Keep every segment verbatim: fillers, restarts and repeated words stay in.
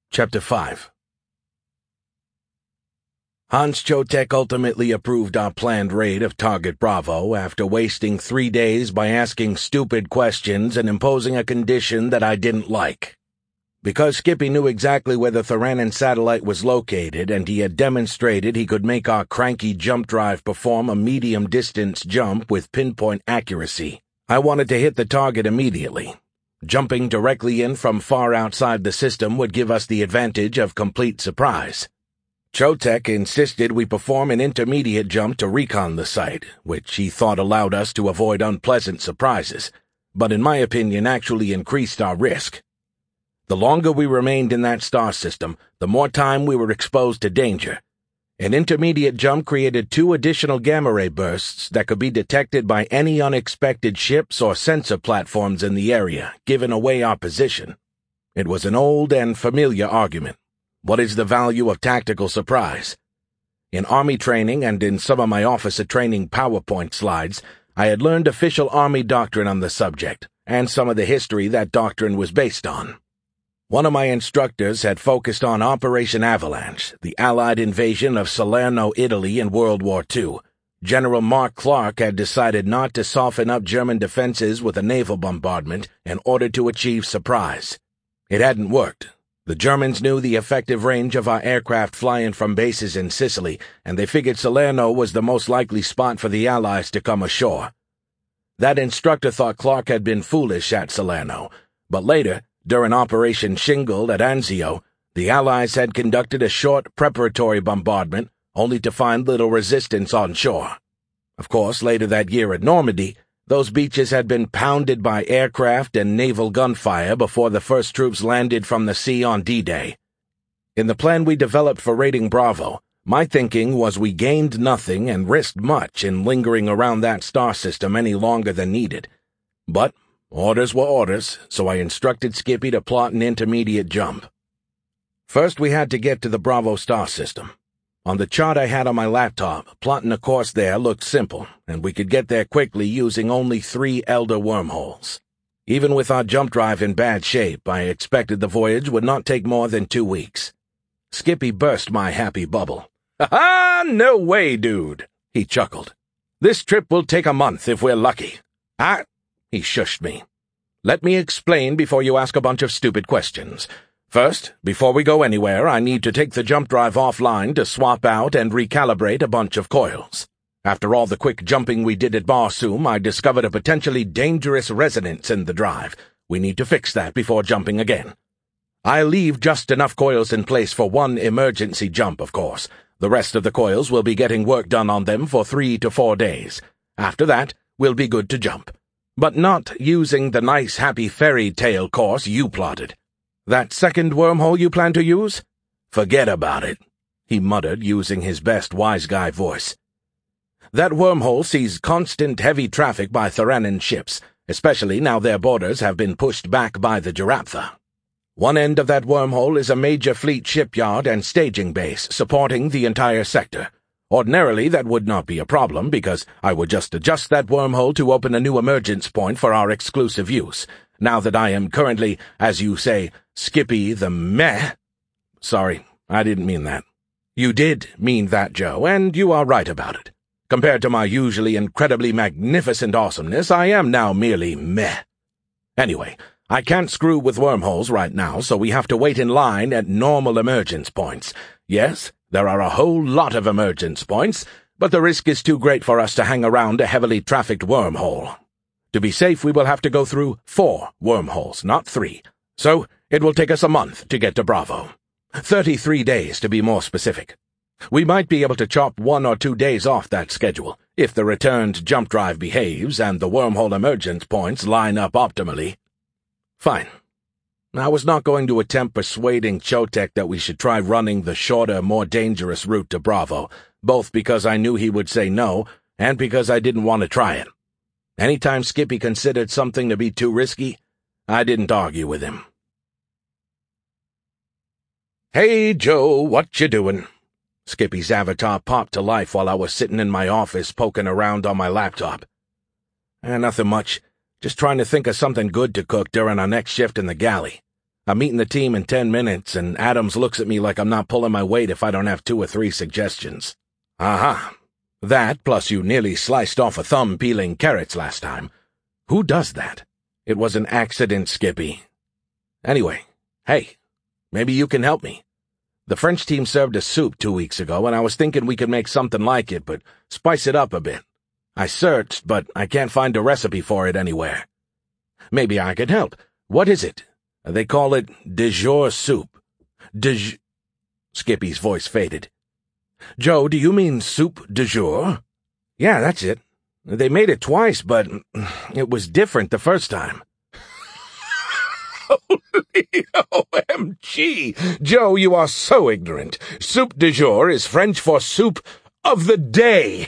Chapter five. Hans Chotek ultimately approved our planned raid of Target Bravo after wasting three days by asking stupid questions and imposing a condition that I didn't like. Because Skippy knew exactly where the Theranin satellite was located and he had demonstrated he could make our cranky jump drive perform a medium-distance jump with pinpoint accuracy, I wanted to hit the target immediately. Jumping directly in from far outside the system would give us the advantage of complete surprise. Chotek insisted we perform an intermediate jump to recon the site, which he thought allowed us to avoid unpleasant surprises, but in my opinion actually increased our risk. The longer we remained in that star system, the more time we were exposed to danger. An intermediate jump created two additional gamma ray bursts that could be detected by any unexpected ships or sensor platforms in the area, giving away our position. It was an old and familiar argument. What is the value of tactical surprise? In Army training and in some of my officer training PowerPoint slides, I had learned official Army doctrine on the subject, and some of the history that doctrine was based on. One of my instructors had focused on Operation Avalanche, the Allied invasion of Salerno, Italy in World War Two. General Mark Clark had decided not to soften up German defenses with a naval bombardment in order to achieve surprise. It hadn't worked. The Germans knew the effective range of our aircraft flying from bases in Sicily, and they figured Salerno was the most likely spot for the Allies to come ashore. That instructor thought Clark had been foolish at Salerno, but later, during Operation Shingle at Anzio, the Allies had conducted a short preparatory bombardment, only to find little resistance on shore. Of course, later that year at Normandy, those beaches had been pounded by aircraft and naval gunfire before the first troops landed from the sea on D-Day. In the plan we developed for raiding Bravo, my thinking was we gained nothing and risked much in lingering around that star system any longer than needed. But orders were orders, so I instructed Skippy to plot an intermediate jump. First, we had to get to the Bravo star system. On the chart I had on my laptop, plotting a course there looked simple, and we could get there quickly using only three Elder wormholes. Even with our jump drive in bad shape, I expected the voyage would not take more than two weeks. Skippy burst my happy bubble. "Ha-ha! No way, dude!" he chuckled. "This trip will take a month if we're lucky." Ah! He shushed me. "Let me explain before you ask a bunch of stupid questions. First, before we go anywhere, I need to take the jump drive offline to swap out and recalibrate a bunch of coils. After all the quick jumping we did at Barsoom, I discovered a potentially dangerous resonance in the drive. We need to fix that before jumping again. I'll leave just enough coils in place for one emergency jump, of course. The rest of the coils will be getting work done on them for three to four days. After that, we'll be good to jump. But not using the nice happy fairy tale course you plotted. That second wormhole you plan to use? Forget about it," he muttered using his best wise guy voice. "That wormhole sees constant heavy traffic by Theranin ships, especially now their borders have been pushed back by the Jaraptha. One end of that wormhole is a major fleet shipyard and staging base supporting the entire sector. Ordinarily, that would not be a problem, because I would just adjust that wormhole to open a new emergence point for our exclusive use. Now that I am currently, as you say, Skippy the meh. Sorry, I didn't mean that. You did mean that, Joe, and you are right about it. Compared to my usually incredibly magnificent awesomeness, I am now merely meh. Anyway, I can't screw with wormholes right now, so we have to wait in line at normal emergence points. Yes, there are a whole lot of emergence points, but the risk is too great for us to hang around a heavily trafficked wormhole. To be safe, we will have to go through four wormholes, not three. So, it will take us a month to get to Bravo. Thirty-three days, to be more specific. We might be able to chop one or two days off that schedule, if the returned jump drive behaves and the wormhole emergence points line up optimally. Fine. I was not going to attempt persuading Chotek that we should try running the shorter, more dangerous route to Bravo, both because I knew he would say no, and because I didn't want to try it. Anytime Skippy considered something to be too risky, I didn't argue with him. "Hey, Joe, what you doing?" Skippy's avatar popped to life while I was sitting in my office poking around on my laptop. Eh, nothing much. Just trying to think of something good to cook during our next shift in the galley. I'm meeting the team in ten minutes, and Adams looks at me like I'm not pulling my weight if I don't have two or three suggestions. Aha. That, plus you nearly sliced off a thumb peeling carrots last time. Who does that? It was an accident, Skippy. Anyway, hey, maybe you can help me. The French team served a soup two weeks ago, and I was thinking we could make something like it, but spice it up a bit. I searched, but I can't find a recipe for it anywhere. Maybe I could help. What is it? They call it de jour soup. De j... Skippy's voice faded. Joe, do you mean soup de jour? Yeah, that's it. They made it twice, but it was different the first time. Holy O M G! Joe, you are so ignorant. Soup de jour is French for soup of the day.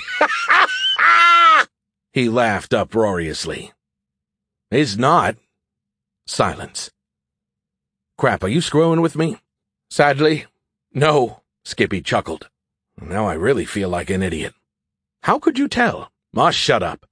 He laughed uproariously. Is not. Silence. Crap, are you screwing with me? Sadly, no, Skippy chuckled. Now I really feel like an idiot. How could you tell? Ah, shut up.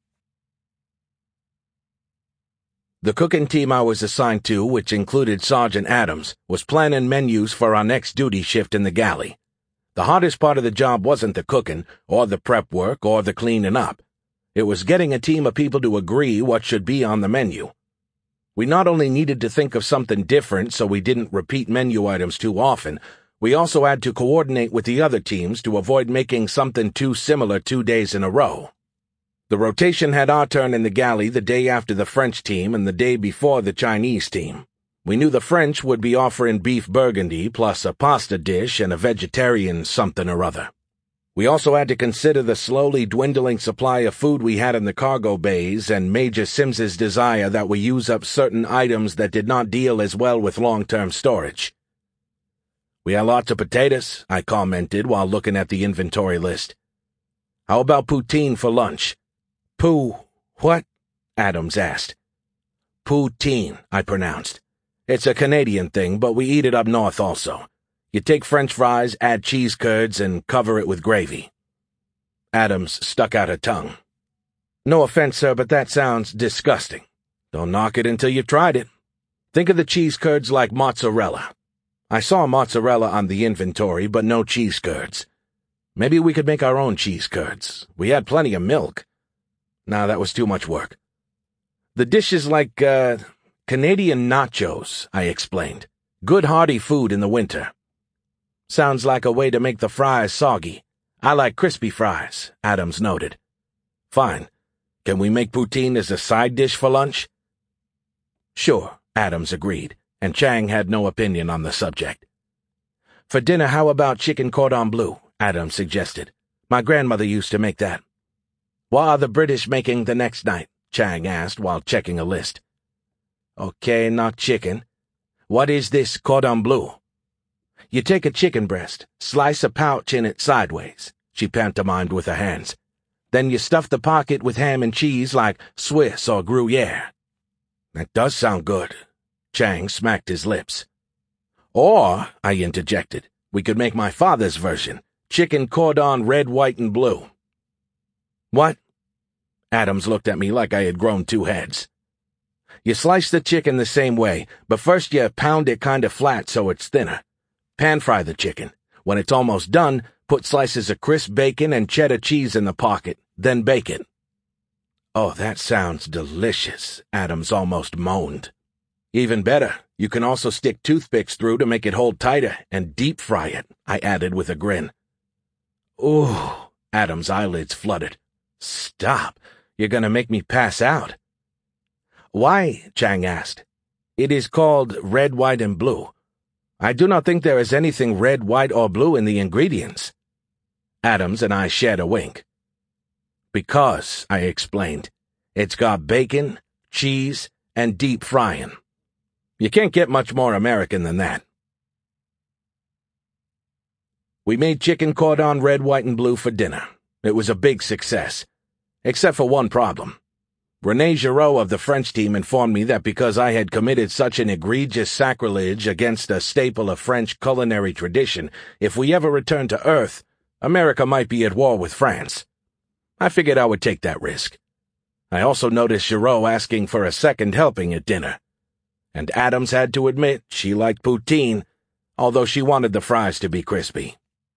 The cooking team I was assigned to, which included Sergeant Adams, was planning menus for our next duty shift in the galley. The hardest part of the job wasn't the cooking, or the prep work, or the cleaning up. It was getting a team of people to agree what should be on the menu. We not only needed to think of something different so we didn't repeat menu items too often, we also had to coordinate with the other teams to avoid making something too similar two days in a row. The rotation had our turn in the galley the day after the French team and the day before the Chinese team. We knew the French would be offering beef burgundy plus a pasta dish and a vegetarian something or other. We also had to consider the slowly dwindling supply of food we had in the cargo bays and Major Sims's desire that we use up certain items that did not deal as well with long-term storage. We had lots of potatoes, I commented while looking at the inventory list. How about poutine for lunch? Poo, what? Adams asked. Poutine, I pronounced. It's a Canadian thing, but we eat it up north also. You take French fries, add cheese curds, and cover it with gravy. Adams stuck out her tongue. No offense, sir, but that sounds disgusting. Don't knock it until you've tried it. Think of the cheese curds like mozzarella. I saw mozzarella on the inventory, but no cheese curds. Maybe we could make our own cheese curds. We had plenty of milk. Nah, that was too much work. The dish is like, uh, Canadian nachos, I explained. Good hearty food in the winter. Sounds like a way to make the fries soggy. I like crispy fries, Adams noted. Fine. Can we make poutine as a side dish for lunch? Sure, Adams agreed, and Chang had no opinion on the subject. For dinner, how about chicken cordon bleu? Adams suggested. My grandmother used to make that. What are the British making the next night? Chang asked while checking a list. Okay, not chicken. What is this cordon bleu? You take a chicken breast, slice a pouch in it sideways, she pantomimed with her hands. Then you stuff the pocket with ham and cheese like Swiss or Gruyere. That does sound good. Chang smacked his lips. Or, I interjected, we could make my father's version, chicken cordon red, white, and blue. What? Adams looked at me like I had grown two heads. You slice the chicken the same way, but first you pound it kind of flat so it's thinner. Pan-fry the chicken. When it's almost done, put slices of crisp bacon and cheddar cheese in the pocket, then bake it. Oh, that sounds delicious, Adams almost moaned. Even better, you can also stick toothpicks through to make it hold tighter and deep-fry it, I added with a grin. Ooh, Adams' eyelids fluttered. Stop. You're going to make me pass out. Why? Chang asked. It is called red, white, and blue. I do not think there is anything red, white, or blue in the ingredients. Adams and I shared a wink. Because, I explained, it's got bacon, cheese, and deep frying. You can't get much more American than that. We made chicken cordon red, white, and blue for dinner. It was a big success. Except for one problem. René Giraud of the French team informed me that because I had committed such an egregious sacrilege against a staple of French culinary tradition, if we ever returned to Earth, America might be at war with France. I figured I would take that risk. I also noticed Giraud asking for a second helping at dinner. and Adams had to admit she liked poutine, although she wanted the fries to be crispy.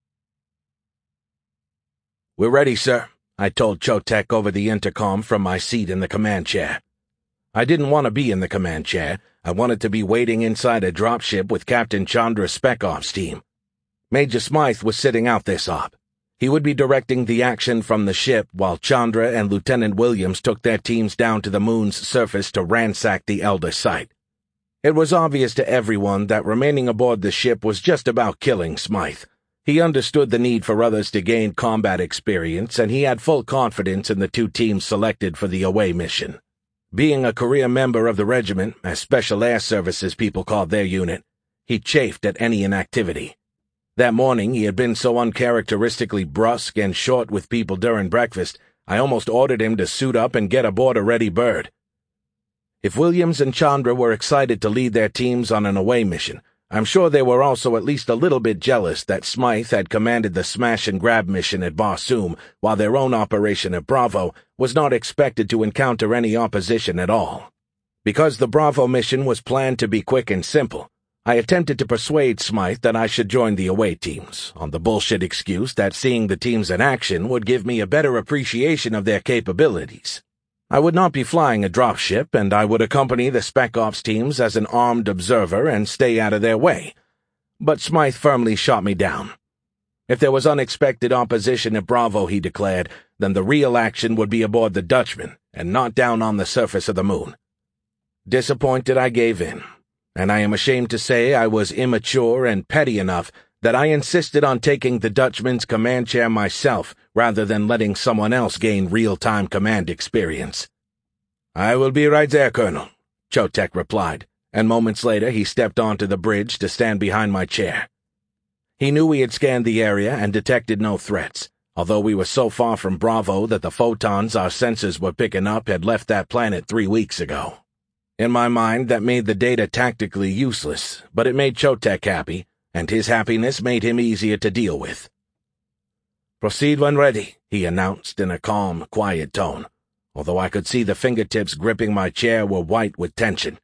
"We're ready, sir," I told Chotek over the intercom from my seat in the command chair. I didn't want to be in the command chair. I wanted to be waiting inside a dropship with Captain Chandra's Spec Ops team. Major Smythe was sitting out this op. He would be directing the action from the ship while Chandra and Lieutenant Williams took their teams down to the moon's surface to ransack the Elder site. It was obvious to everyone that remaining aboard the ship was just about killing Smythe. He understood the need for others to gain combat experience, and he had full confidence in the two teams selected for the away mission. Being a career member of the regiment, as Special Air Services people called their unit, he chafed at any inactivity. That morning he had been so uncharacteristically brusque and short with people during breakfast, I almost ordered him to suit up and get aboard a ready bird. If Williams and Chandra were excited to lead their teams on an away mission, I'm sure they were also at least a little bit jealous that Smythe had commanded the smash-and-grab mission at Barsoom, while their own operation at Bravo was not expected to encounter any opposition at all. Because the Bravo mission was planned to be quick and simple, I attempted to persuade Smythe that I should join the away teams, on the bullshit excuse that seeing the teams in action would give me a better appreciation of their capabilities. I would not be flying a dropship, and I would accompany the Spec Ops teams as an armed observer and stay out of their way. But Smythe firmly shot me down. If there was unexpected opposition at Bravo, he declared, then the real action would be aboard the Dutchman, and not down on the surface of the moon. Disappointed, I gave in, and I am ashamed to say I was immature and petty enough that I insisted on taking the Dutchman's command chair myself rather than letting someone else gain real-time command experience. "I will be right there, Colonel," Chotek replied, and moments later he stepped onto the bridge to stand behind my chair. He knew we had scanned the area and detected no threats, although we were so far from Bravo that the photons our sensors were picking up had left that planet three weeks ago. In my mind, that made the data tactically useless, but it made Chotek happy, and his happiness made him easier to deal with. "Proceed when ready," he announced in a calm, quiet tone, although I could see the fingertips gripping my chair were white with tension.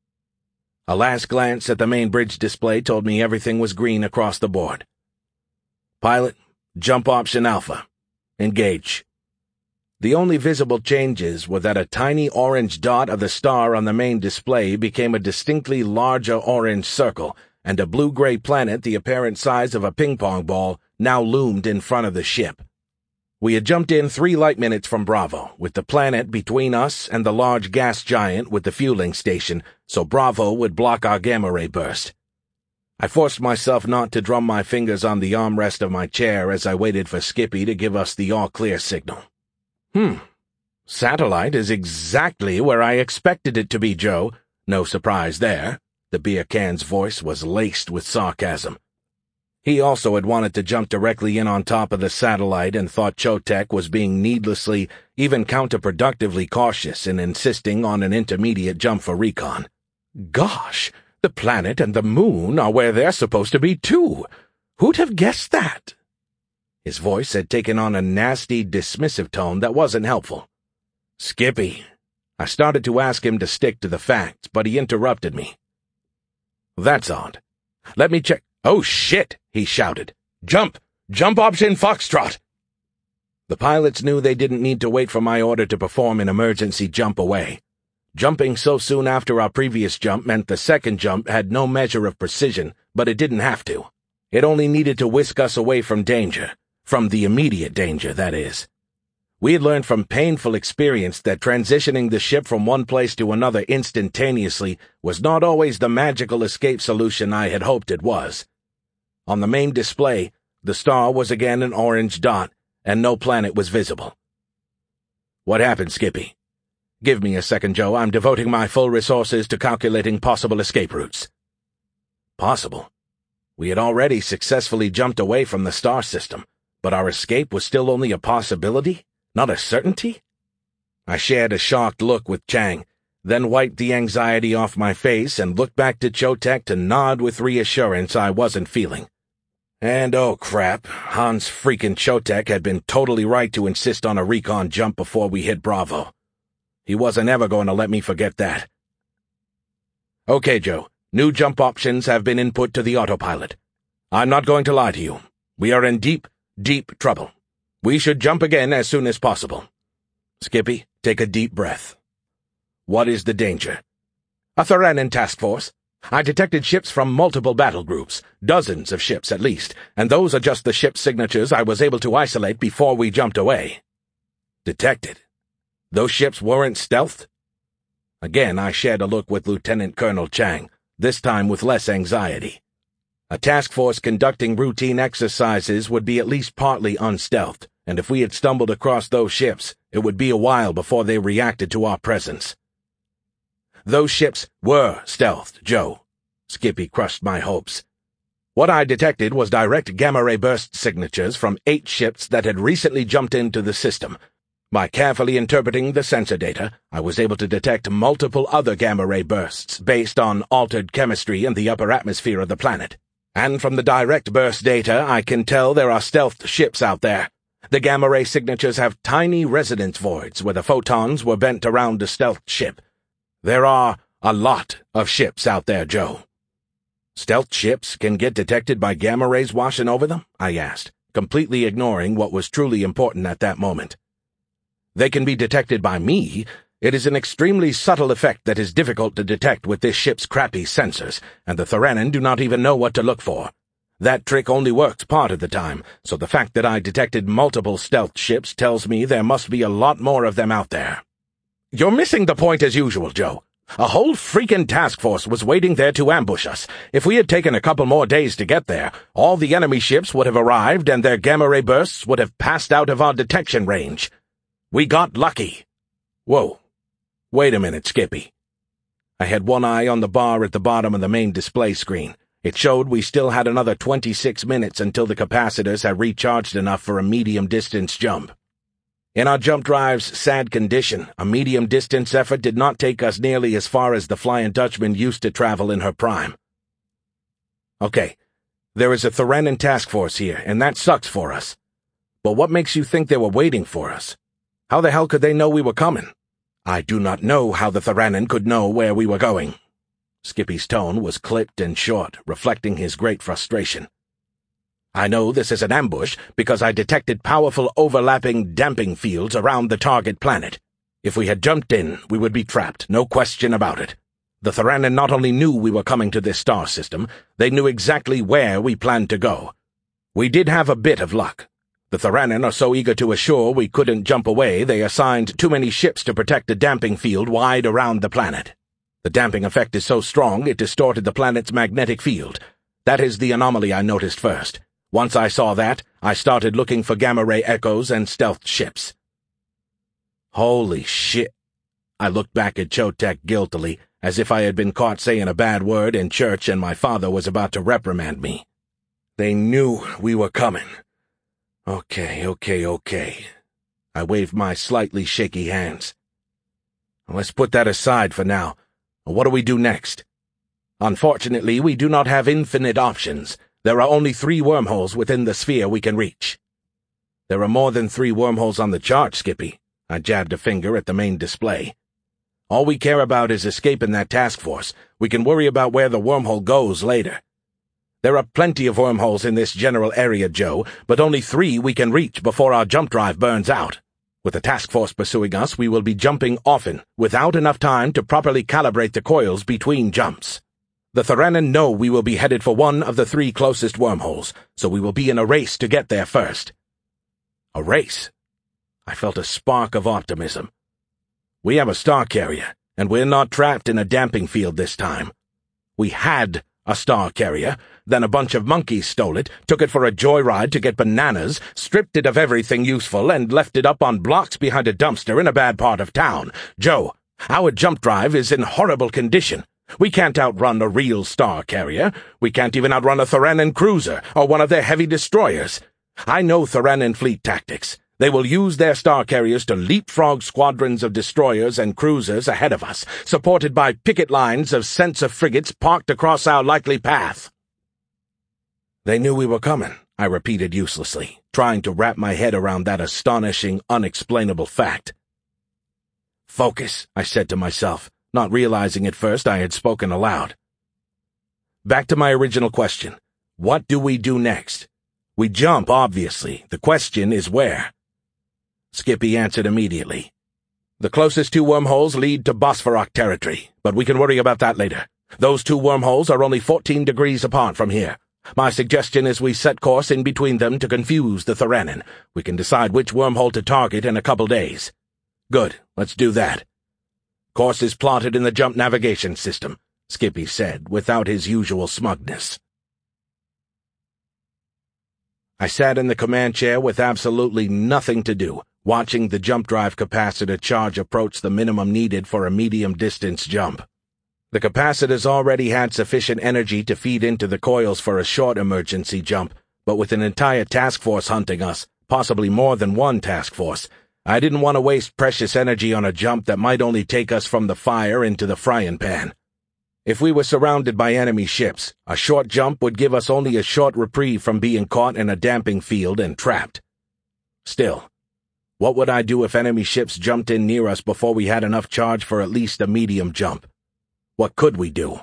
A last glance at the main bridge display told me everything was green across the board. "Pilot, jump option Alpha. Engage." The only visible changes were that a tiny orange dot of the star on the main display became a distinctly larger orange circle, and a blue-gray planet the apparent size of a ping-pong ball now loomed in front of the ship. We had jumped in three light minutes from Bravo, with the planet between us and the large gas giant with the fueling station, so Bravo would block our gamma-ray burst. I forced myself not to drum my fingers on the armrest of my chair as I waited for Skippy to give us the all-clear signal. Hmm. Satellite is exactly where I expected it to be, Joe. No surprise there. The beer can's voice was laced with sarcasm. He also had wanted to jump directly in on top of the satellite and thought Chotek was being needlessly, even counterproductively cautious in insisting on an intermediate jump for recon. Gosh, the planet and the moon are where they're supposed to be, too. Who'd have guessed that? His voice had taken on a nasty, dismissive tone that wasn't helpful. "Skippy." I started to ask him to stick to the facts, but he interrupted me. "That's odd. Let me check—" "Oh, shit!" he shouted. "Jump! Jump option Foxtrot!" The pilots knew they didn't need to wait for my order to perform an emergency jump away. Jumping so soon after our previous jump meant the second jump had no measure of precision, but it didn't have to. It only needed to whisk us away from danger. From the immediate danger, that is. We had learned from painful experience that transitioning the ship from one place to another instantaneously was not always the magical escape solution I had hoped it was. On the main display, the star was again an orange dot, and no planet was visible. "What happened, Skippy?" "Give me a second, Joe. I'm devoting my full resources to calculating possible escape routes." Possible? We had already successfully jumped away from the star system, but our escape was still only a possibility, not a certainty? I shared a shocked look with Chang, then wiped the anxiety off my face and looked back to Chotek to nod with reassurance I wasn't feeling. And oh crap, Hans freaking Chotek had been totally right to insist on a recon jump before we hit Bravo. He wasn't ever going to let me forget that. Okay, Joe. New jump options have been input to the autopilot. I'm not going to lie to you. We are in deep, deep trouble. We should jump again as soon as possible. Skippy, take a deep breath. What is the danger? A Theranen task force. I detected ships from multiple battle groups, dozens of ships at least, and those are just the ship signatures I was able to isolate before we jumped away. Detected? Those ships weren't stealthed? Again, I shared a look with Lieutenant Colonel Chang, this time with less anxiety. A task force conducting routine exercises would be at least partly unstealthed, and if we had stumbled across those ships, it would be a while before they reacted to our presence. Those ships were stealthed, Joe. Skippy crushed my hopes. What I detected was direct gamma-ray burst signatures from eight ships that had recently jumped into the system. By carefully interpreting the sensor data, I was able to detect multiple other gamma-ray bursts based on altered chemistry in the upper atmosphere of the planet. And from the direct burst data, I can tell there are stealthed ships out there. The gamma-ray signatures have tiny resonance voids where the photons were bent around a stealth ship. There are a lot of ships out there, Joe. Stealth ships can get detected by gamma rays washing over them? I asked, completely ignoring what was truly important at that moment. They can be detected by me. It is an extremely subtle effect that is difficult to detect with this ship's crappy sensors, and the Theranen do not even know what to look for. That trick only works part of the time, so the fact that I detected multiple stealth ships tells me there must be a lot more of them out there. You're missing the point as usual, Joe. A whole freaking task force was waiting there to ambush us. If we had taken a couple more days to get there, all the enemy ships would have arrived and their gamma-ray bursts would have passed out of our detection range. We got lucky. Whoa. Wait a minute, Skippy. I had one eye on the bar at the bottom of the main display screen. It showed we still had another twenty-six minutes until the capacitors had recharged enough for a medium-distance jump. In our jump drive's sad condition, a medium-distance effort did not take us nearly as far as the Flying Dutchman used to travel in her prime. Okay, there is a Theranen task force here, and that sucks for us. But what makes you think they were waiting for us? How the hell could they know we were coming? I do not know how the Theranen could know where we were going. Skippy's tone was clipped and short, reflecting his great frustration. I know this is an ambush because I detected powerful overlapping damping fields around the target planet. If we had jumped in, we would be trapped, no question about it. The Theranen not only knew we were coming to this star system, they knew exactly where we planned to go. We did have a bit of luck. The Theranen are so eager to assure we couldn't jump away, they assigned too many ships to protect the damping field wide around the planet. The damping effect is so strong it distorted the planet's magnetic field. That is the anomaly I noticed first. Once I saw that, I started looking for gamma-ray echoes and stealth ships. Holy shit. I looked back at Chotek guiltily, as if I had been caught saying a bad word in church and my father was about to reprimand me. They knew we were coming. Okay, okay, okay. I waved my slightly shaky hands. Let's put that aside for now. What do we do next? Unfortunately, we do not have infinite options. There are only three wormholes within the sphere we can reach. There are more than three wormholes on the chart, Skippy. I jabbed a finger at the main display. All we care about is escaping that task force. We can worry about where the wormhole goes later. There are plenty of wormholes in this general area, Joe, but only three we can reach before our jump drive burns out. With the task force pursuing us, we will be jumping often, without enough time to properly calibrate the coils between jumps. The Theranen know we will be headed for one of the three closest wormholes, so we will be in a race to get there first. A race? I felt a spark of optimism. We have a star carrier, and we're not trapped in a damping field this time. We had a star carrier, then a bunch of monkeys stole it, took it for a joyride to get bananas, stripped it of everything useful, and left it up on blocks behind a dumpster in a bad part of town. Joe, our jump drive is in horrible condition. We can't outrun a real star carrier. We can't even outrun a Theranen cruiser or one of their heavy destroyers. I know Theranen fleet tactics. They will use their star carriers to leapfrog squadrons of destroyers and cruisers ahead of us, supported by picket lines of sensor frigates parked across our likely path. They knew we were coming, I repeated uselessly, trying to wrap my head around that astonishing, unexplainable fact. Focus, I said to myself. not realizing at first I had spoken aloud. Back to my original question. What do we do next? We jump, obviously. The question is where. Skippy answered immediately. The closest two wormholes lead to Bosphorok territory, but we can worry about that later. Those two wormholes are only fourteen degrees apart from here. My suggestion is we set course in between them to confuse the Thoranin. We can decide which wormhole to target in a couple days. Good, let's do that. Course is plotted in the jump navigation system, Skippy said, without his usual smugness. I sat in the command chair with absolutely nothing to do, watching the jump drive capacitor charge approach the minimum needed for a medium-distance jump. The capacitors already had sufficient energy to feed into the coils for a short emergency jump, but with an entire task force hunting us, possibly more than one task force, I didn't want to waste precious energy on a jump that might only take us from the fire into the frying pan. If we were surrounded by enemy ships, a short jump would give us only a short reprieve from being caught in a damping field and trapped. Still, what would I do if enemy ships jumped in near us before we had enough charge for at least a medium jump? What could we do?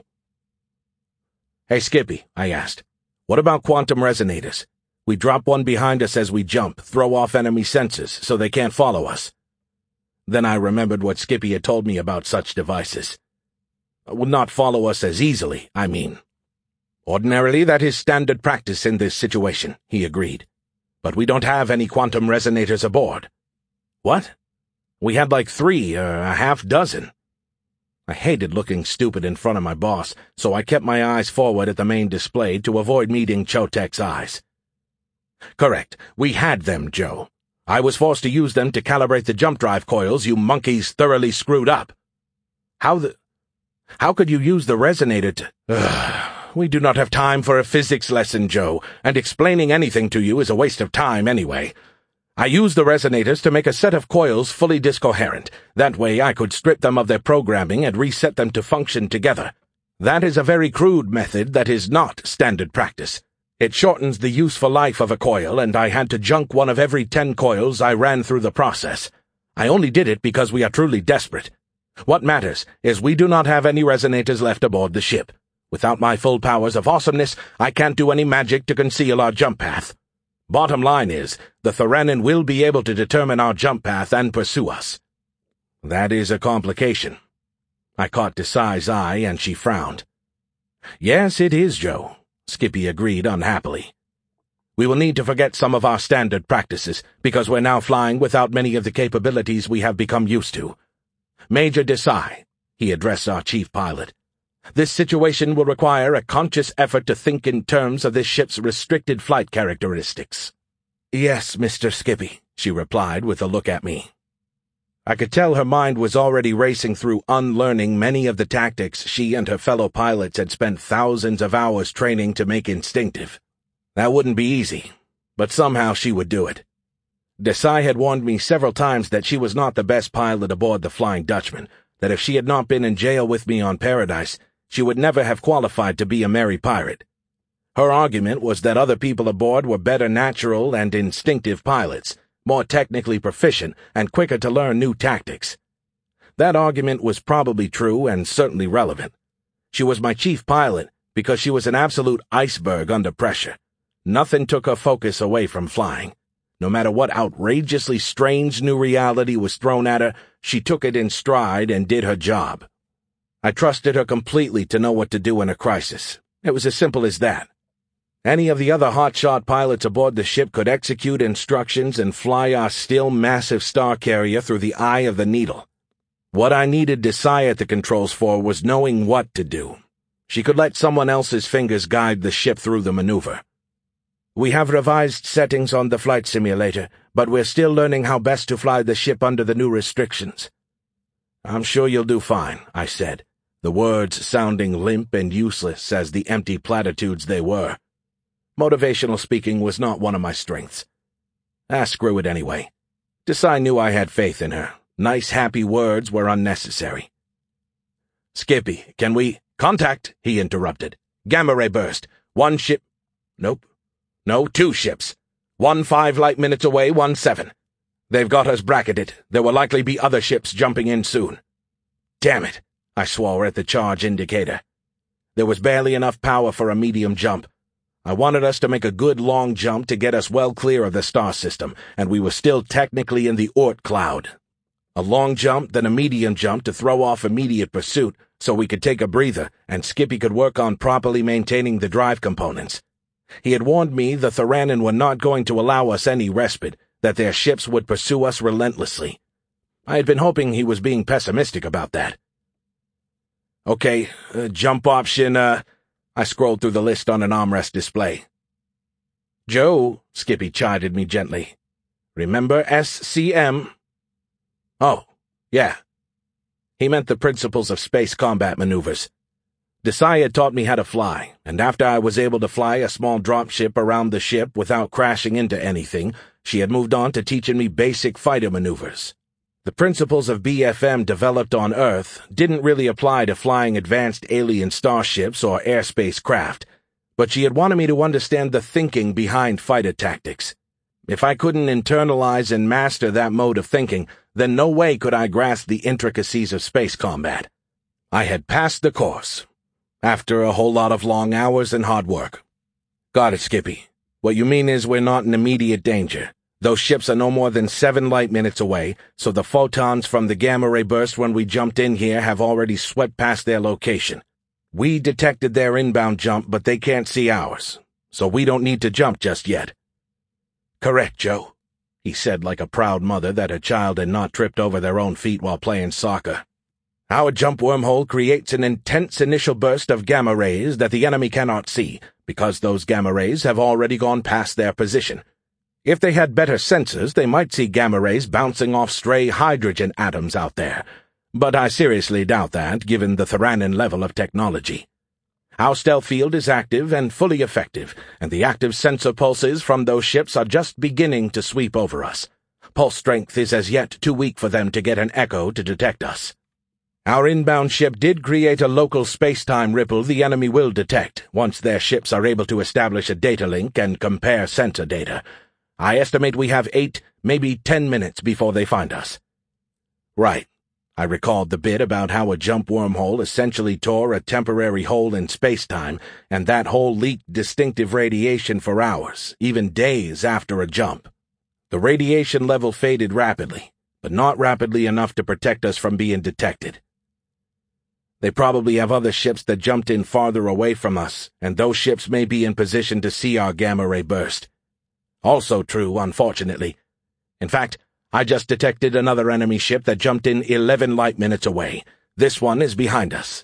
Hey, Skippy, I asked, what about quantum resonators? We drop one behind us as we jump, throw off enemy sensors so they can't follow us. Then I remembered what Skippy had told me about such devices. Would not follow us as easily, I mean. Ordinarily, that is standard practice in this situation, he agreed. But we don't have any quantum resonators aboard. What? We had like three, or a half dozen. I hated looking stupid in front of my boss, so I kept my eyes forward at the main display to avoid meeting Chotek's eyes. Correct, we had them, Joe. I was forced to use them to calibrate the jump drive coils you monkeys thoroughly screwed up. How the... How could you use the resonator to... Ugh, we do not have time for a physics lesson, Joe, and explaining anything to you is a waste of time anyway. I used the resonators to make a set of coils fully discoherent. That way I could strip them of their programming and reset them to function together. That is a very crude method that is not standard practice. It shortens the useful life of a coil, and I had to junk one of every ten coils I ran through the process. I only did it because we are truly desperate. What matters is we do not have any resonators left aboard the ship. Without my full powers of awesomeness, I can't do any magic to conceal our jump path. Bottom line is, the Thoranin will be able to determine our jump path and pursue us. That is a complication. I caught Desai's eye, and she frowned. Yes, it is, Joe, Skippy agreed unhappily. We will need to forget some of our standard practices, because we're now flying without many of the capabilities we have become used to. Major Desai, he addressed our chief pilot. This situation will require a conscious effort to think in terms of this ship's restricted flight characteristics. Yes, Mister Skippy, she replied with a look at me. I could tell her mind was already racing through unlearning many of the tactics she and her fellow pilots had spent thousands of hours training to make instinctive. That wouldn't be easy, but somehow she would do it. Desai had warned me several times that she was not the best pilot aboard the Flying Dutchman, that if she had not been in jail with me on Paradise, she would never have qualified to be a merry pirate. Her argument was that other people aboard were better natural and instinctive pilots, more technically proficient and quicker to learn new tactics. That argument was probably true and certainly relevant. She was my chief pilot because she was an absolute iceberg under pressure. Nothing took her focus away from flying. No matter what outrageously strange new reality was thrown at her, she took it in stride and did her job. I trusted her completely to know what to do in a crisis. It was as simple as that. Any of the other hotshot pilots aboard the ship could execute instructions and fly our still massive star carrier through the eye of the needle. What I needed Desai at the controls for was knowing what to do. She could let someone else's fingers guide the ship through the maneuver. We have revised settings on the flight simulator, but we're still learning how best to fly the ship under the new restrictions. I'm sure you'll do fine, I said, the words sounding limp and useless as the empty platitudes they were. Motivational speaking was not one of my strengths. Ah, screw it anyway. Desai knew I had faith in her. Nice, happy words were unnecessary. Skippy, can we— Contact, he interrupted. Gamma ray burst. One ship— Nope. No, two ships. One five light minutes away, one seven. They've got us bracketed. There will likely be other ships jumping in soon. Damn it. I swore at the charge indicator. There was barely enough power for a medium jump. I wanted us to make a good long jump to get us well clear of the star system, and we were still technically in the Oort cloud. A long jump, then a medium jump to throw off immediate pursuit so we could take a breather and Skippy could work on properly maintaining the drive components. He had warned me the Theranin were not going to allow us any respite, that their ships would pursue us relentlessly. I had been hoping he was being pessimistic about that. Okay, uh, jump option, uh... I scrolled through the list on an armrest display. Joe, Skippy chided me gently. Remember S C M? Oh, yeah. He meant the principles of space combat maneuvers. Desai had taught me how to fly, and after I was able to fly a small dropship around the ship without crashing into anything, she had moved on to teaching me basic fighter maneuvers. The principles of B F M developed on Earth didn't really apply to flying advanced alien starships or airspace craft, but she had wanted me to understand the thinking behind fighter tactics. If I couldn't internalize and master that mode of thinking, then no way could I grasp the intricacies of space combat. I had passed the course, after a whole lot of long hours and hard work. Got it, Skippy. What you mean is we're not in immediate danger. Those ships are no more than seven light minutes away, so the photons from the gamma ray burst when we jumped in here have already swept past their location. We detected their inbound jump, but they can't see ours, so we don't need to jump just yet. Correct, Joe, he said like a proud mother that her child had not tripped over their own feet while playing soccer. Our jump wormhole creates an intense initial burst of gamma rays that the enemy cannot see, because those gamma rays have already gone past their position. If they had better sensors, they might see gamma rays bouncing off stray hydrogen atoms out there, but I seriously doubt that, given the Theranin level of technology. Our stealth field is active and fully effective, and the active sensor pulses from those ships are just beginning to sweep over us. Pulse strength is as yet too weak for them to get an echo to detect us. Our inbound ship did create a local space-time ripple the enemy will detect once their ships are able to establish a data link and compare sensor data. I estimate we have eight, maybe ten minutes before they find us. Right. I recalled the bit about how a jump wormhole essentially tore a temporary hole in space-time, and that hole leaked distinctive radiation for hours, even days after a jump. The radiation level faded rapidly, but not rapidly enough to protect us from being detected. They probably have other ships that jumped in farther away from us, and those ships may be in position to see our gamma-ray burst. Also true, unfortunately. In fact, I just detected another enemy ship that jumped in eleven light minutes away. This one is behind us.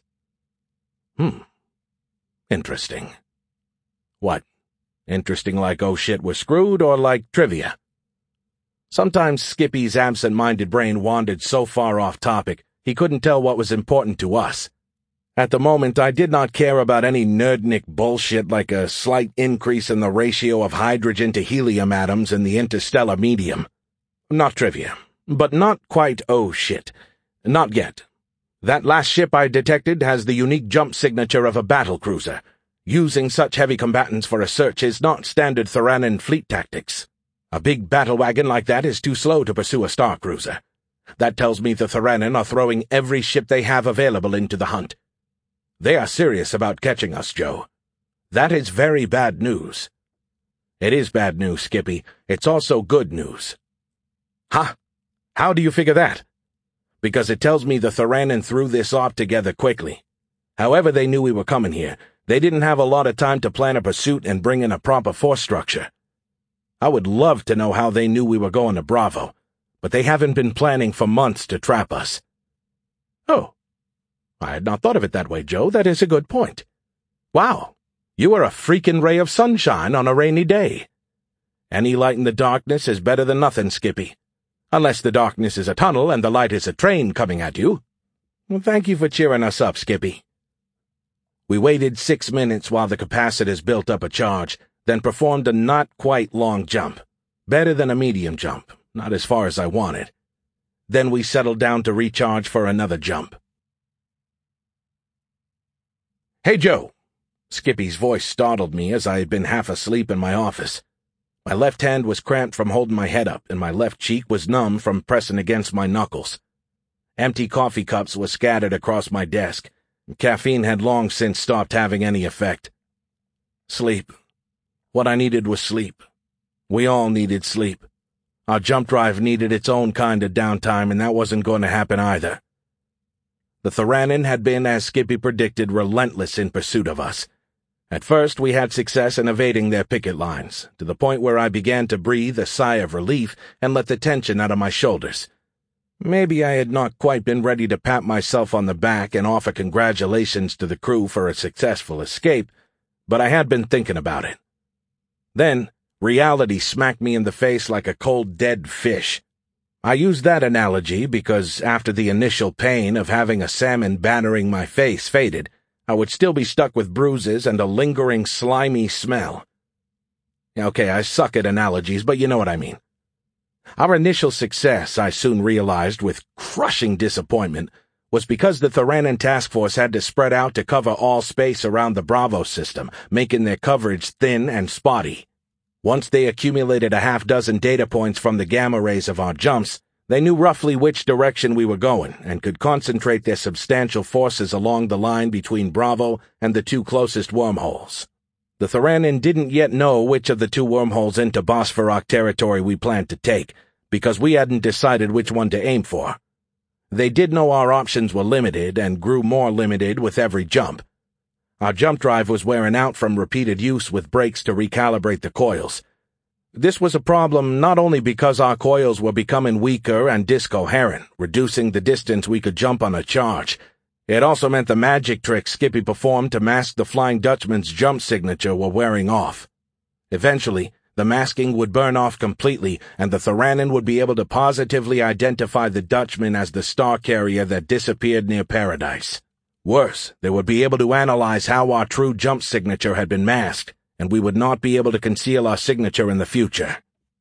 Hmm. Interesting. What? Interesting like oh shit we're screwed, or like trivia? Sometimes Skippy's absent-minded brain wandered so far off topic, he couldn't tell what was important to us. At the moment, I did not care about any nerdnik bullshit like a slight increase in the ratio of hydrogen to helium atoms in the interstellar medium. Not trivia, but not quite oh shit. Not yet. That last ship I detected has the unique jump signature of a battle cruiser. Using such heavy combatants for a search is not standard Theranin fleet tactics. A big battle wagon like that is too slow to pursue a star cruiser. That tells me the Theranin are throwing every ship they have available into the hunt. They are serious about catching us, Joe. That is very bad news. It is bad news, Skippy. It's also good news. Huh? How do you figure that? Because it tells me the Theranin threw this off together quickly. However they knew we were coming here, they didn't have a lot of time to plan a pursuit and bring in a proper force structure. I would love to know how they knew we were going to Bravo, but they haven't been planning for months to trap us. Oh. I had not thought of it that way, Joe. That is a good point. Wow, you are a freaking ray of sunshine on a rainy day. Any light in the darkness is better than nothing, Skippy. Unless the darkness is a tunnel and the light is a train coming at you. Well, thank you for cheering us up, Skippy. We waited six minutes while the capacitors built up a charge, then performed a not-quite-long jump. Better than a medium jump, not as far as I wanted. Then we settled down to recharge for another jump. Hey, Joe. Skippy's voice startled me as I had been half asleep in my office. My left hand was cramped from holding my head up, and my left cheek was numb from pressing against my knuckles. Empty coffee cups were scattered across my desk. Caffeine had long since stopped having any effect. Sleep. What I needed was sleep. We all needed sleep. Our jump drive needed its own kind of downtime, and that wasn't going to happen either. The Tharanin had been, as Skippy predicted, relentless in pursuit of us. At first, we had success in evading their picket lines, to the point where I began to breathe a sigh of relief and let the tension out of my shoulders. Maybe I had not quite been ready to pat myself on the back and offer congratulations to the crew for a successful escape, but I had been thinking about it. Then, reality smacked me in the face like a cold, dead fish. I use that analogy because after the initial pain of having a salmon battering my face faded, I would still be stuck with bruises and a lingering, slimy smell. Okay, I suck at analogies, but you know what I mean. Our initial success, I soon realized with crushing disappointment, was because the Tharanin task force had to spread out to cover all space around the Bravo system, making their coverage thin and spotty. Once they accumulated a half dozen data points from the gamma rays of our jumps, they knew roughly which direction we were going and could concentrate their substantial forces along the line between Bravo and the two closest wormholes. The Tharanin didn't yet know which of the two wormholes into Bosphorok territory we planned to take, because we hadn't decided which one to aim for. They did know our options were limited and grew more limited with every jump. Our jump drive was wearing out from repeated use with brakes to recalibrate the coils. This was a problem not only because our coils were becoming weaker and discoherent, reducing the distance we could jump on a charge. It also meant the magic tricks Skippy performed to mask the Flying Dutchman's jump signature were wearing off. Eventually, the masking would burn off completely, and the Tharanin would be able to positively identify the Dutchman as the star carrier that disappeared near Paradise. Worse, they would be able to analyze how our true jump signature had been masked, and we would not be able to conceal our signature in the future.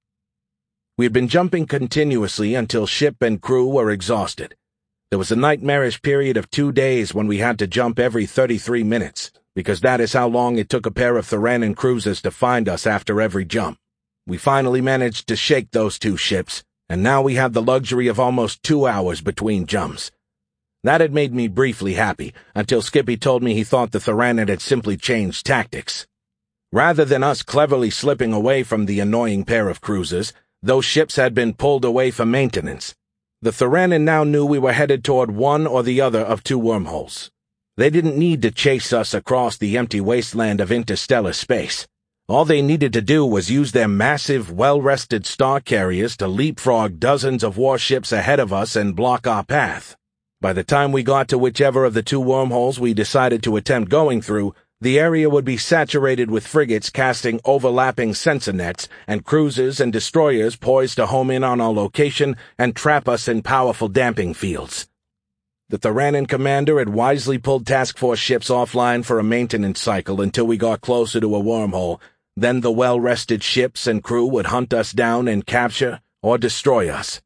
We had been jumping continuously until ship and crew were exhausted. There was a nightmarish period of two days when we had to jump every thirty-three minutes, because that is how long it took a pair of Tharanin cruisers to find us after every jump. We finally managed to shake those two ships, and now we had the luxury of almost two hours between jumps. That had made me briefly happy, until Skippy told me he thought the Tharanin had simply changed tactics. Rather than us cleverly slipping away from the annoying pair of cruisers, those ships had been pulled away for maintenance. The Tharanin now knew we were headed toward one or the other of two wormholes. They didn't need to chase us across the empty wasteland of interstellar space. All they needed to do was use their massive, well-rested star carriers to leapfrog dozens of warships ahead of us and block our path. By the time we got to whichever of the two wormholes we decided to attempt going through, the area would be saturated with frigates casting overlapping sensor nets and cruisers and destroyers poised to home in on our location and trap us in powerful damping fields. The Tharanin commander had wisely pulled task force ships offline for a maintenance cycle until we got closer to a wormhole. Then the well-rested ships and crew would hunt us down and capture or destroy us.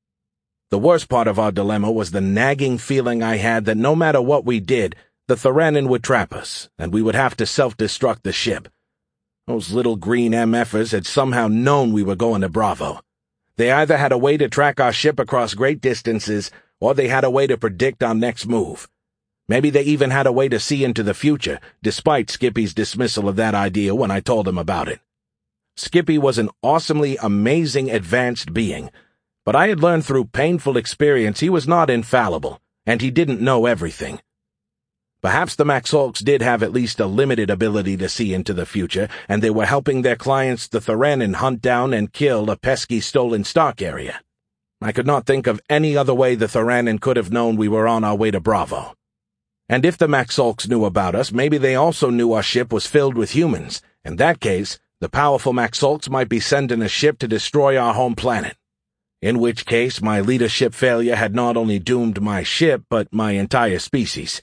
The worst part of our dilemma was the nagging feeling I had that no matter what we did, the Tharanin would trap us, and we would have to self-destruct the ship. Those little green M Fers had somehow known we were going to Bravo. They either had a way to track our ship across great distances, or they had a way to predict our next move. Maybe they even had a way to see into the future, despite Skippy's dismissal of that idea when I told him about it. Skippy was an awesomely amazing advanced being, but I had learned through painful experience he was not infallible, and he didn't know everything. Perhaps the Maxolks did have at least a limited ability to see into the future, and they were helping their clients the Tharanin hunt down and kill a pesky stolen star carrier. I could not think of any other way the Tharanin could have known we were on our way to Bravo. And if the Maxolks knew about us, maybe they also knew our ship was filled with humans. In that case, the powerful Maxolks might be sending a ship to destroy our home planet. In which case, my leadership failure had not only doomed my ship, but my entire species.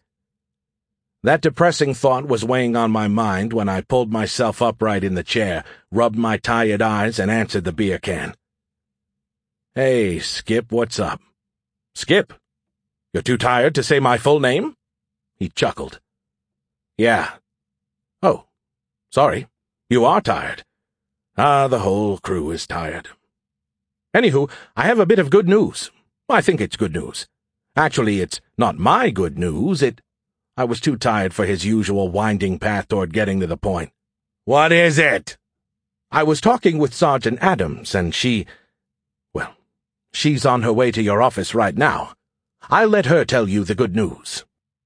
That depressing thought was weighing on my mind when I pulled myself upright in the chair, rubbed my tired eyes, and answered the beer can. "Hey, Skip, what's up?" "Skip? You're too tired to say my full name?" He chuckled. "Yeah." "Oh, sorry. You are tired." "Ah, the whole crew is tired. Anywho, I have a bit of good news. I think it's good news. Actually, it's not my good news, it— I was too tired for his usual winding path toward getting to the point. "What is it?" "I was talking with Sergeant Adams, and she— well, she's on her way to your office right now. I'll let her tell you the good news."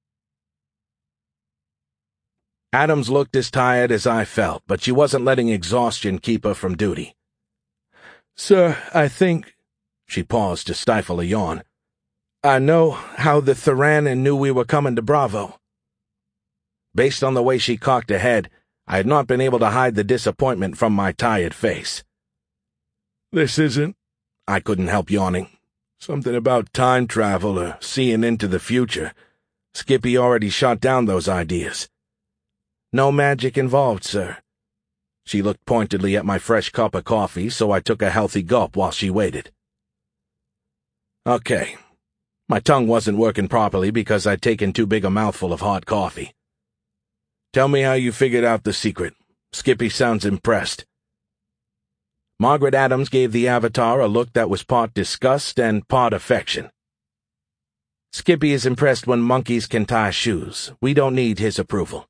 Adams looked as tired as I felt, but she wasn't letting exhaustion keep her from duty. "Sir, I think—" She paused to stifle a yawn. "I know how the Theranin knew we were coming to Bravo." Based on the way she cocked her head, I had not been able to hide the disappointment from my tired face. "This isn't—" I couldn't help yawning. "Something about time travel or seeing into the future. Skippy already shot down those ideas." "No magic involved, sir." She looked pointedly at my fresh cup of coffee, so I took a healthy gulp while she waited. Okay. My tongue wasn't working properly because I'd taken too big a mouthful of hot coffee. "Tell me how you figured out the secret. Skippy sounds impressed." Margaret Adams gave the Avatar a look that was part disgust and part affection. "Skippy is impressed when monkeys can tie shoes. We don't need his approval.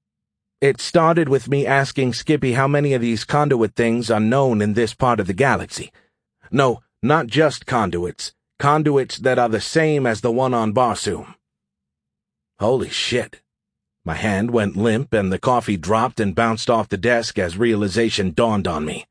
It started with me asking Skippy how many of these conduit things are known in this part of the galaxy. No, not just conduits. Conduits that are the same as the one on Barsoom." Holy shit. My hand went limp and the coffee dropped and bounced off the desk as realization dawned on me.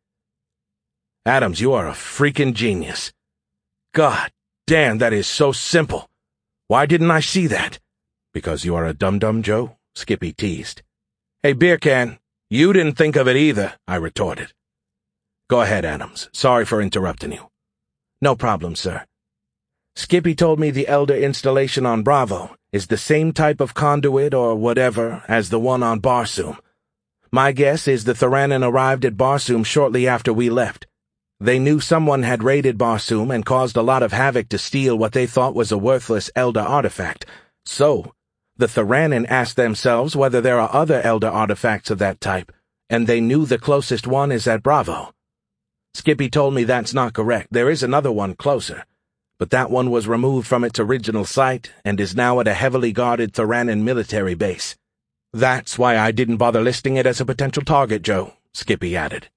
"Adams, you are a freaking genius. God damn, that is so simple. Why didn't I see that?" "Because you are a dum-dum, Joe," Skippy teased. "Hey, beer can, you didn't think of it either," I retorted. "Go ahead, Adams. Sorry for interrupting you." "No problem, sir. Skippy told me the Elder installation on Bravo is the same type of conduit or whatever as the one on Barsoom. My guess is the Theranin arrived at Barsoom shortly after we left. They knew someone had raided Barsoom and caused a lot of havoc to steal what they thought was a worthless Elder artifact. So, the Theranin asked themselves whether there are other Elder artifacts of that type, and they knew the closest one is at Bravo. Skippy told me that's not correct. There is another one closer, but that one was removed from its original site and is now at a heavily guarded Theranin military base. That's why I didn't bother listing it as a potential target, Joe," Skippy added.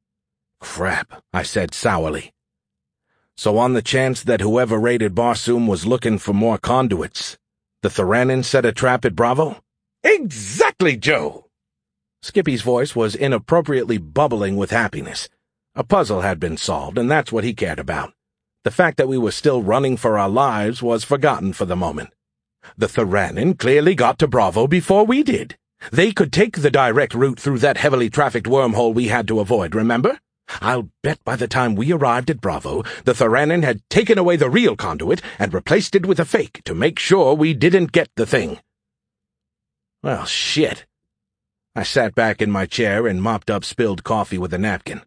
"Crap," I said sourly. "So on the chance that whoever raided Barsoom was looking for more conduits, the Theranin set a trap at Bravo?" "Exactly, Joe!" Skippy's voice was inappropriately bubbling with happiness. A puzzle had been solved, and that's what he cared about. The fact that we were still running for our lives was forgotten for the moment. The Theranin clearly got to Bravo before we did. They could take the direct route through that heavily trafficked wormhole we had to avoid, remember? I'll bet by the time we arrived at Bravo, the Theranin had taken away the real conduit and replaced it with a fake to make sure we didn't get the thing. Well, shit. I sat back in my chair and mopped up spilled coffee with a napkin.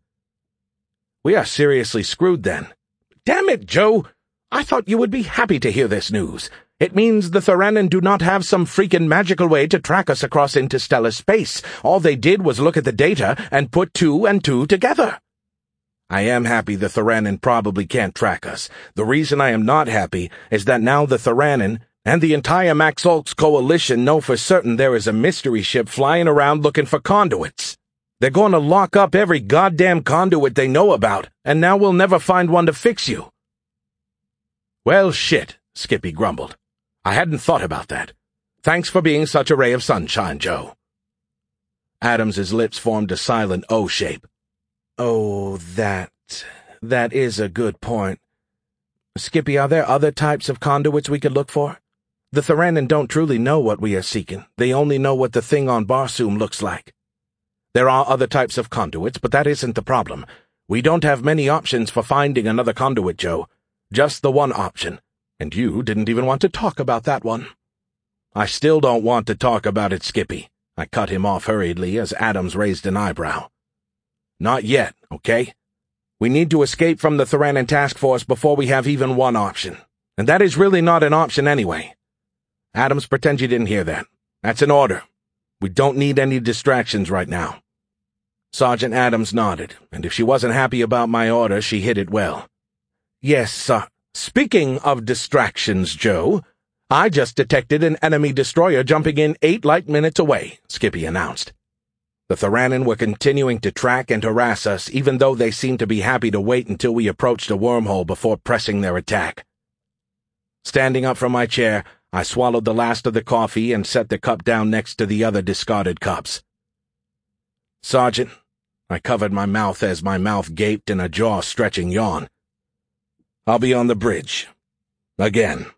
We are seriously screwed then. Damn it, Joe! I thought you would be happy to hear this news. It means the Theranin do not have some freaking magical way to track us across interstellar space. All they did was look at the data and put two and two together. I am happy the Theranin probably can't track us. The reason I am not happy is that now the Theranin and the entire Maxolx coalition know for certain there is a mystery ship flying around looking for conduits. They're going to lock up every goddamn conduit they know about, and now we'll never find one to fix you. Well, shit, Skippy grumbled. I hadn't thought about that. Thanks for being such a ray of sunshine, Joe. Adams's lips formed a silent O shape. Oh, that... that is a good point. Skippy, are there other types of conduits we could look for? The Theranin don't truly know what we are seeking. They only know what the thing on Barsoom looks like. There are other types of conduits, but that isn't the problem. We don't have many options for finding another conduit, Joe. Just the one option. And you didn't even want to talk about that one. I still don't want to talk about it, Skippy. I cut him off hurriedly as Adams raised an eyebrow. Not yet, okay? We need to escape from the Theranin task force before we have even one option. And that is really not an option anyway. Adams, pretend you didn't hear that. That's an order. We don't need any distractions right now. Sergeant Adams nodded, and if she wasn't happy about my order, she hid it well. Yes, sir. Speaking of distractions, Joe, I just detected an enemy destroyer jumping in eight light minutes away, Skippy announced. The Theranin were continuing to track and harass us, even though they seemed to be happy to wait until we approached a wormhole before pressing their attack. Standing up from my chair, I swallowed the last of the coffee and set the cup down next to the other discarded cups. Sergeant, I covered my mouth as my mouth gaped in a jaw-stretching yawn. I'll be on the bridge. Again.